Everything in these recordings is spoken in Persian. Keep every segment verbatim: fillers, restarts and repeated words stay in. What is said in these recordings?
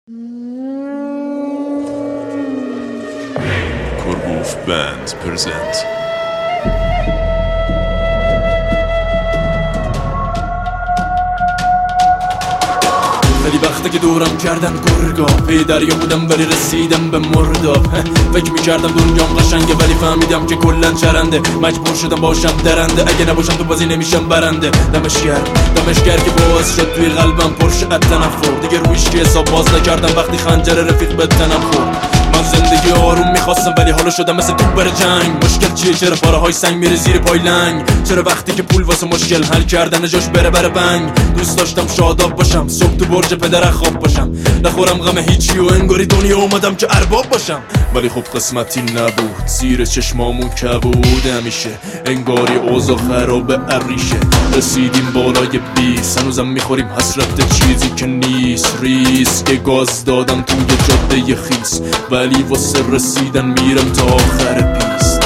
Korgoof Band present. خیلی وقته که دورم کردن گرگا، پی دریا بودم ولی رسیدم به مرداب. فکر میکردم دنیام قشنگه ولی فهمیدم که کلن چرنده. مجبور شدم باشم درنده، اگه نباشم تو بازی نمیشم برنده. دمشگر دمشگر که باعث شد توی قلبم پرشه ات تنفر. دیگه رویش که حساب باز نکردم وقتی خنجر رفیق به تنم خورد. من زندگی آروم میخواستم ولی حالا شدم مثل تو بر جنگ. مشکل چیه؟ چرا پاره های سنگ میره زیر پای لنگ؟ چرا وقتی که پول واسه مشکل حل کردن جاش بره بره بنگ؟ دوست داشتم شاداب باشم، صبح تو برج پدر خواب باشم، نخورم غم هیچی و انگاری دنیا اومدم که ارباب باشم. ولی خب قسمتی نبود، زیر چشمامون کبود همیشه، انگاری اوضاع خراب عریشه. رسیدیم بالای بیست، هنوزم میخوریم حسرت چیزی که نیست. ریسک گاز دادم توی جاده خیس، ولی واسه رسیدن میرم تا آخر پیست.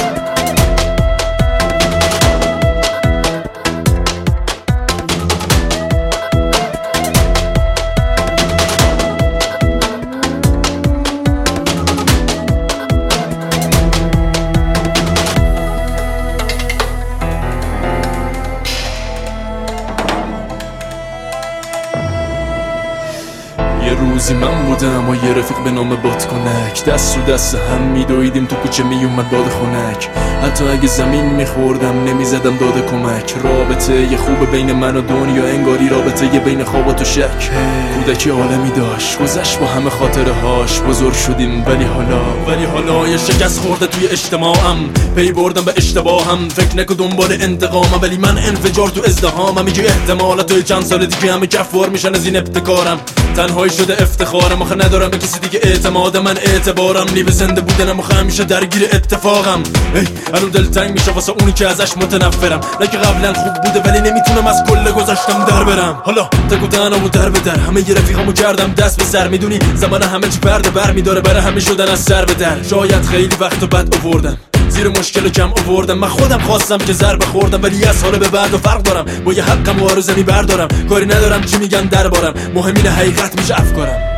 یه روزی من بودم و یه رفیق به نام بادکنک، دست رو دست هم میدویدیم تو کوچه میومد باد خنک. حتی اگه زمین میخوردم نمیزدم داد کمک. رابطه یه خوب بین من و دنیا، انگاری رابطه یه بین خواب و شک. کودکی عالمی داشت، گذشت با همه خاطره هاش. بزرگ شدیم ولی حالا ولی حالا یه شکست خورده توی اجتماعم. پی بردم به اشتباهم، فکر نکن دنبال انتقامم ولی من انفجار تو ازدهامم. میگه احتمالا توی چند سال دیگه همه کفوار میشن از این ابتکارم. تنهایی شده افتخارم، آخه ندارم به کسی دیگه اعتماد. من اعتبارم نی به زنده بودنم، آخه همیشه درگیر اتفاقم. ای الان دلتنگ میشه واسه اونی که ازش متنفرم. نه که قبلا خوب بوده ولی نمیتونم از کل گذشتم در برم. حالا تکو تنها و در به در، همه ی رفیقامو کردم دست به سر. میدونی زمان همه چی پرده بر میداره برای همه شدن از سر به در. شاید خیلی وقت بد آوردم، زیر مشکل کم آوردم. من خودم خواستم که ضربه خوردم، ولی از حال به بعد و فرق دارم. با یه حقم و آرزمی بردارم، کاری ندارم چی میگن دربارم. مهم اینه حقیقت میشه افکارم.